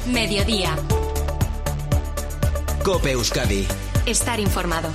Mediodía. COPE Euskadi. Estar informado.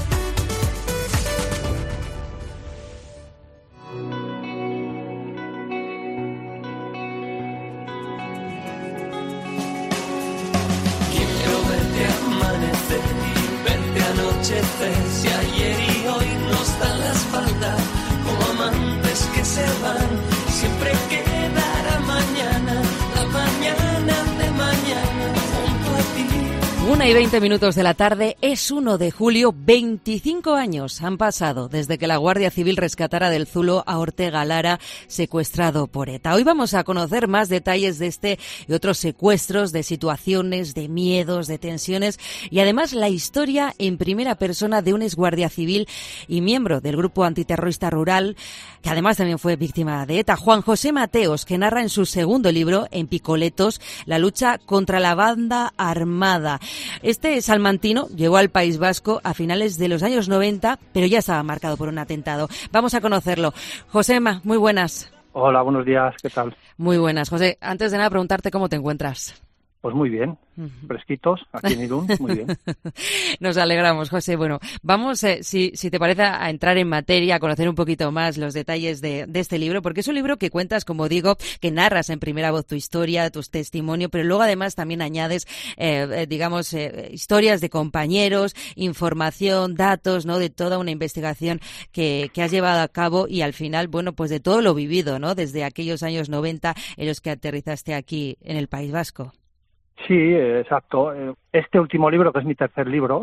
Quiero verte amanecer y verte anochecer. Si ayer y hoy nos dan la espalda, como amantes que se van, siempre quedará mañana, la mañana de mañana, junto a ti. 1:20 de la tarde, es 1 de julio, 25 años han pasado desde que la Guardia Civil rescatara del Zulo a Ortega Lara, secuestrado por ETA. Hoy vamos a conocer más detalles de este y otros secuestros, de situaciones, de miedos, de tensiones y además la historia en primera persona de un exguardia civil y miembro del grupo antiterrorista rural, que además también fue víctima de ETA, Juan José Mateos, que narra en su segundo libro, En Picoletos, la lucha contra la banda armada. Este salmantino llegó al País Vasco a finales de los años 90, pero ya estaba marcado por un atentado. Vamos a conocerlo. Josema, muy buenas. Hola, buenos días, ¿qué tal? Muy buenas, José. Antes de nada, preguntarte cómo te encuentras. Pues muy bien, fresquitos, aquí en Irún, muy bien. Nos alegramos, José. Bueno, vamos, si te parece, a entrar en materia, a conocer un poquito más los detalles de este libro, porque es un libro que cuentas, como digo, que narras en primera voz tu historia, tu testimonio, pero luego además también añades, historias de compañeros, información, datos, ¿no? De toda una investigación que has llevado a cabo y al final, bueno, pues de todo lo vivido, ¿no? Desde aquellos años 90 en los que aterrizaste aquí en el País Vasco. Sí, exacto. Este último libro, que es mi tercer libro,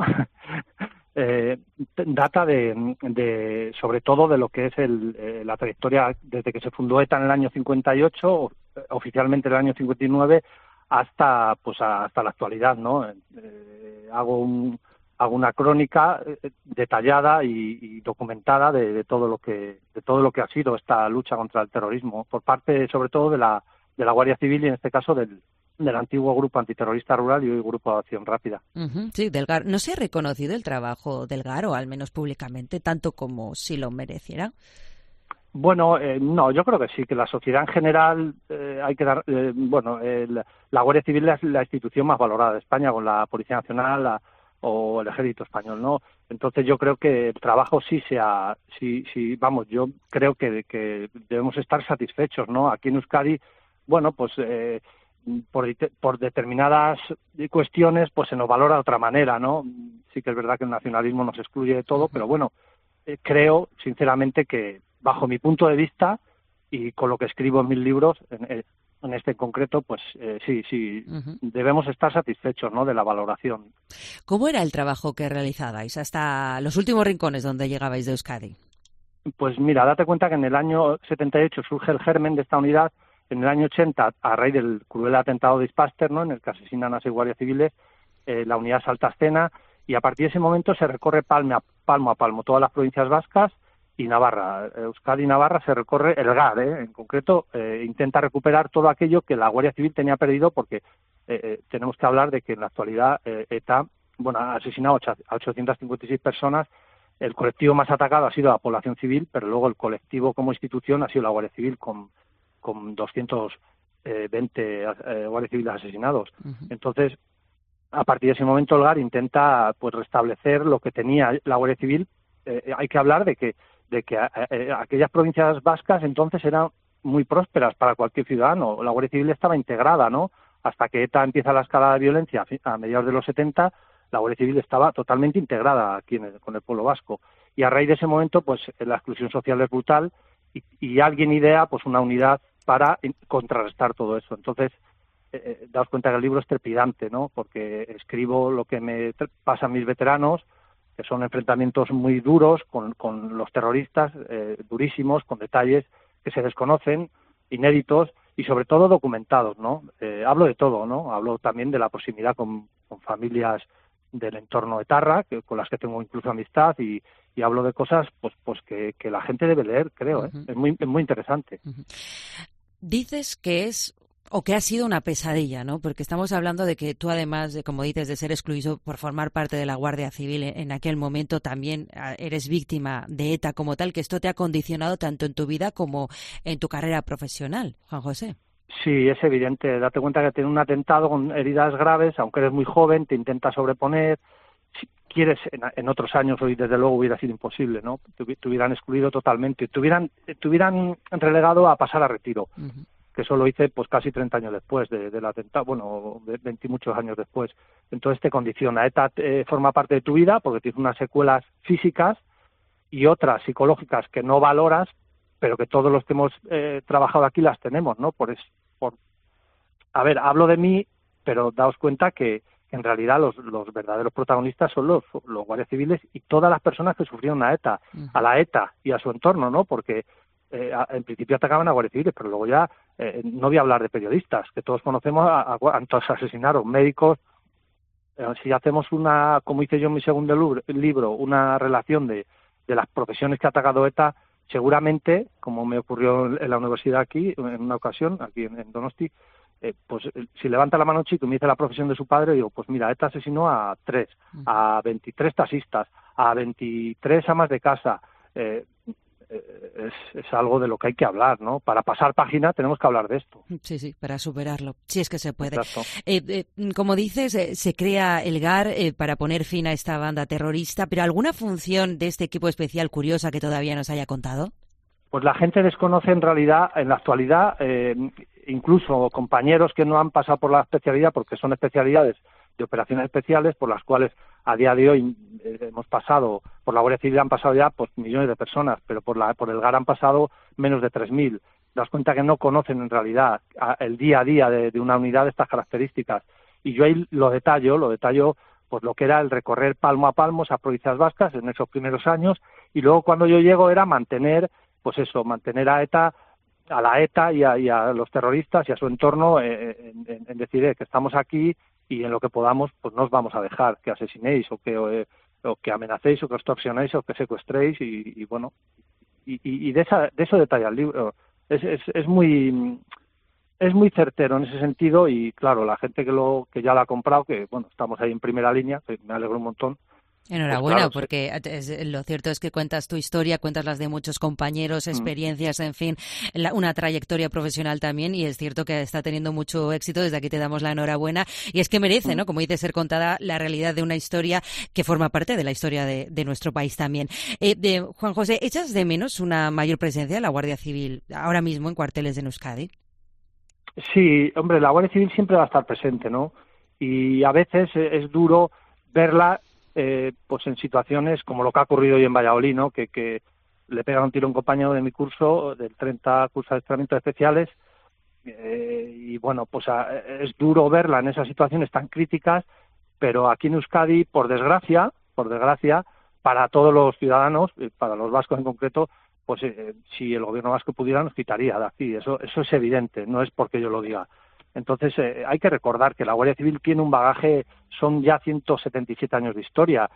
data de sobre todo de lo que es la trayectoria desde que se fundó ETA en el año 58, oficialmente en el año 59, hasta la actualidad, ¿no? Hago una crónica detallada y documentada de todo lo que ha sido esta lucha contra el terrorismo por parte, sobre todo, de la Guardia Civil y en este caso del antiguo grupo antiterrorista rural y hoy grupo de acción rápida. Sí, del GAR. ¿No se ha reconocido el trabajo del GAR, o al menos públicamente, tanto como si lo mereciera? Bueno, no, yo creo que sí, que la sociedad en general hay que dar... la Guardia Civil es la institución más valorada de España, con la Policía Nacional o el Ejército Español, ¿no? Entonces yo creo que el trabajo yo creo que debemos estar satisfechos, ¿no? Aquí en Euskadi, bueno, pues... por determinadas cuestiones pues se nos valora de otra manera, ¿no? Sí que es verdad que el nacionalismo nos excluye de todo, pero bueno, creo sinceramente que bajo mi punto de vista y con lo que escribo en mis libros, en este en concreto, pues sí, debemos estar satisfechos, ¿no? De la valoración. ¿Cómo era el trabajo que realizabais hasta los últimos rincones donde llegabais de Euskadi? Pues mira, date cuenta que en el año 78 surge el germen de esta unidad. En el año 80, a raíz del cruel atentado de Ispaster, ¿no? En el que asesinan a 6 guardias civiles, la unidad salta a escena y a partir de ese momento se recorre palmo a palmo todas las provincias vascas y Navarra. Euskadi y Navarra se recorre el GAR, en concreto, intenta recuperar todo aquello que la Guardia Civil tenía perdido porque tenemos que hablar de que en la actualidad ETA ha asesinado a 856 personas. El colectivo más atacado ha sido la población civil, pero luego el colectivo como institución ha sido la Guardia Civil con 220 guardias civiles asesinados. Entonces, a partir de ese momento el GAR intenta pues restablecer lo que tenía la Guardia Civil. Hay que hablar de que aquellas provincias vascas entonces eran muy prósperas para cualquier ciudadano. La Guardia Civil estaba integrada, ¿no? Hasta que ETA empieza la escalada de violencia a mediados de los 70, la Guardia Civil estaba totalmente integrada aquí con el pueblo vasco. Y a raíz de ese momento, pues la exclusión social es brutal y alguien idea pues una unidad para contrarrestar todo eso. Entonces, daos cuenta que el libro es trepidante, ¿no? Porque escribo lo que me pasa a mis veteranos, que son enfrentamientos muy duros con los terroristas, durísimos, con detalles que se desconocen, inéditos y sobre todo documentados, ¿no? Hablo de todo, ¿no? Hablo también de la proximidad con familias del entorno de Tarra, con las que tengo incluso amistad y hablo de cosas pues que la gente debe leer, creo, ¿eh? Es muy interesante. Dices que es o que ha sido una pesadilla, ¿no? Porque estamos hablando de que tú, además de, como dices, de ser excluido por formar parte de la Guardia Civil en aquel momento, también eres víctima de ETA como tal, que esto te ha condicionado tanto en tu vida como en tu carrera profesional, Juan José. Sí, es evidente. Date cuenta que tiene un atentado con heridas graves, aunque eres muy joven, te intenta sobreponer. Si quieres, en otros años hoy desde luego hubiera sido imposible, ¿no? Te hubieran excluido totalmente, te hubieran relegado a pasar a retiro. Uh-huh. Que eso lo hice pues casi 30 años después del atentado, bueno, 20 y muchos años después. Entonces te condiciona. ETA forma parte de tu vida porque tienes unas secuelas físicas y otras psicológicas que no valoras, pero que todos los que hemos trabajado aquí las tenemos, ¿no? A ver, hablo de mí, pero daos cuenta que en realidad los verdaderos protagonistas son los guardias civiles y todas las personas que sufrieron a ETA, uh-huh. a la ETA y a su entorno, ¿no? Porque en principio atacaban a guardias civiles, pero luego ya no voy a hablar de periodistas, que todos conocemos a todos asesinaron, médicos. Si hacemos como hice yo en mi segundo libro, una relación de las profesiones que ha atacado ETA, seguramente, como me ocurrió en la universidad aquí, en una ocasión, aquí en Donosti, pues si levanta la mano un chico y me dice la profesión de su padre, digo, pues mira, ETA asesinó a 3, a 23 taxistas, a 23 amas de casa. Es algo de lo que hay que hablar, ¿no? Para pasar página tenemos que hablar de esto. Sí, para superarlo, si es que se puede. Como dices, se crea el GAR para poner fin a esta banda terrorista, pero ¿alguna función de este equipo especial curiosa que todavía nos haya contado? Pues la gente desconoce en realidad, en la actualidad, incluso compañeros que no han pasado por la especialidad, porque son especialidades de operaciones especiales por las cuales a día de hoy hemos pasado, por la Guardia Civil han pasado ya pues millones de personas, pero por el GAR han pasado menos de 3.000. Te das cuenta que no conocen en realidad el día a día de una unidad de estas características. Y yo ahí lo detallo pues lo que era el recorrer palmo a palmo esas provincias vascas en esos primeros años, y luego cuando yo llego era mantener a ETA, a la ETA y a los terroristas y a su entorno en decir que estamos aquí y en lo que podamos pues no os vamos a dejar que asesinéis o que amenacéis o que extorsionéis o que secuestréis y bueno, y de eso detalla el libro. Es muy certero en ese sentido y claro, la gente que ya la ha comprado, que bueno, estamos ahí en primera línea, que me alegro un montón. Enhorabuena, pues claro, porque lo cierto es que cuentas tu historia, cuentas las de muchos compañeros, experiencias, en fin, una trayectoria profesional también, y es cierto que está teniendo mucho éxito. Desde aquí te damos la enhorabuena, y es que merece, ¿no? Como dice, ser contada la realidad de una historia que forma parte de la historia de nuestro país también. Juan José, ¿echas de menos una mayor presencia de la Guardia Civil ahora mismo en cuarteles de Euskadi? Sí, hombre, la Guardia Civil siempre va a estar presente, ¿no? Y a veces es duro verla pues en situaciones como lo que ha ocurrido hoy en Valladolid, ¿no? Que le pegan un tiro a un compañero de mi curso, del 30 curso de adiestramientos especiales, y bueno, pues es duro verla en esas situaciones tan críticas, pero aquí en Euskadi, por desgracia, para todos los ciudadanos, para los vascos en concreto, pues si el gobierno vasco pudiera nos quitaría de aquí, eso es evidente, no es porque yo lo diga. Entonces hay que recordar que la Guardia Civil tiene un bagaje, son ya 177 años de historia.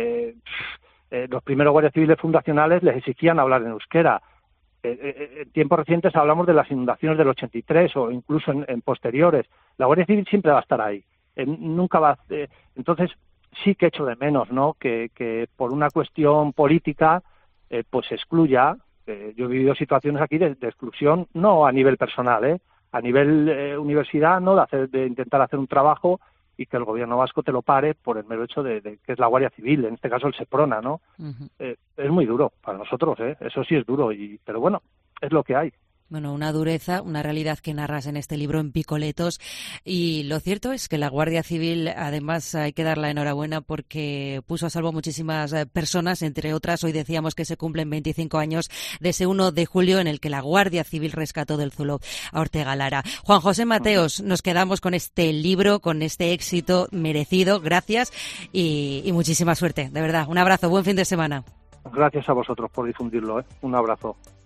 Los primeros guardias civiles fundacionales les exigían hablar en euskera. En tiempos recientes hablamos de las inundaciones del 83 o incluso en posteriores. La Guardia Civil siempre va a estar ahí. Nunca va. Entonces sí que echo de menos, ¿no? Que por una cuestión política pues se excluya. Yo he vivido situaciones aquí de exclusión, no a nivel personal, a nivel universidad, ¿no? De intentar hacer un trabajo y que el gobierno vasco te lo pare por el mero hecho de que es la Guardia Civil, en este caso el Seprona, ¿no? Uh-huh. Es muy duro para nosotros, eso sí es duro, pero bueno, es lo que hay. Bueno, una dureza, una realidad que narras en este libro en picoletos, y lo cierto es que la Guardia Civil, además, hay que dar la enhorabuena porque puso a salvo muchísimas personas, entre otras, hoy decíamos que se cumplen 25 años de ese 1 de julio en el que la Guardia Civil rescató del Zulo a Ortega Lara. Juan José Mateos, nos quedamos con este libro, con este éxito merecido, gracias y muchísima suerte, de verdad. Un abrazo, buen fin de semana. Gracias a vosotros por difundirlo, un abrazo.